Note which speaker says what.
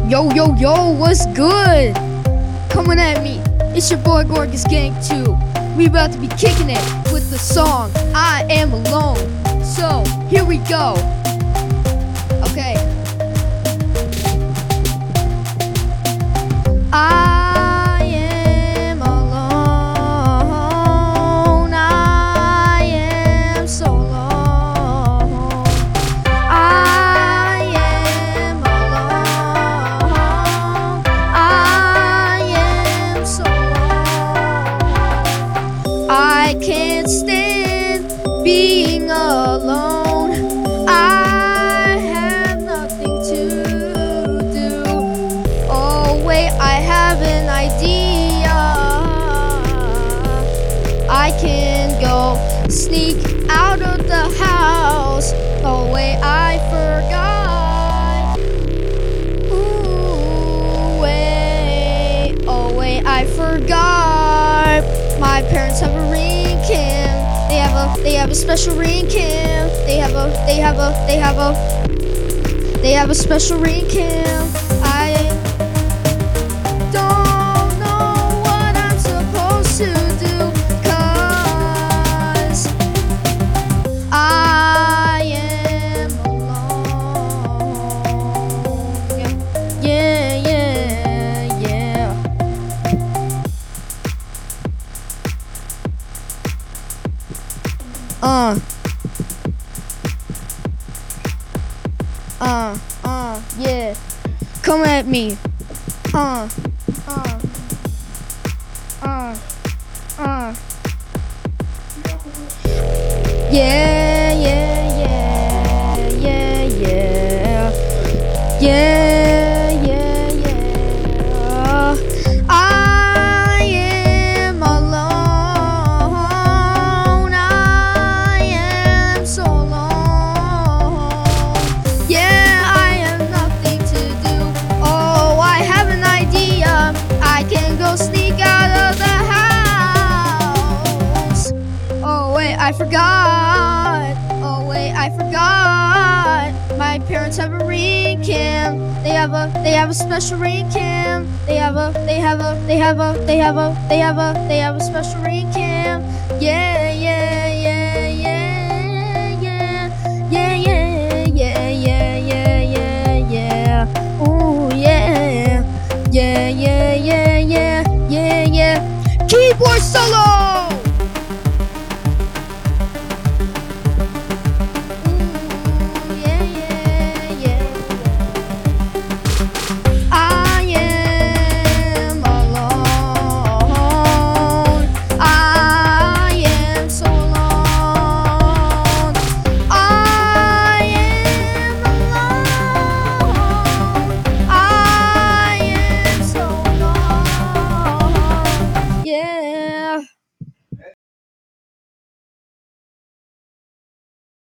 Speaker 1: Yo, yo, yo, what's good? Coming at me, it's your boy Gorgas Gang 2. We about to be kicking it with the song I Am Alone. So, here we go. Okay. I am alone. I am so alone. I am alone. I am so alone. I can't stand being alone. I have nothing to do. Oh wait, I have an idea. I can go sneak out of the house. Oh wait, I forgot. Ooh, wait. Oh wait, I forgot. My parents have a ring cam. They have a special ring cam. They have a special ring cam. I don't know what I'm supposed to do, 'cause I am alone. Yeah, yeah, yeah. Yeah. Come at me. Yeah, yeah, yeah, yeah, yeah. Yeah, yeah, yeah. I am alone. I am so alone. Yeah, I have nothing to do. Oh, I have an idea. I can go sneak out of the house. Oh wait, I forgot. Oh wait, I forgot. My parents have a ring cam. They have a special ring cam. They have a special ring cam. Yeah.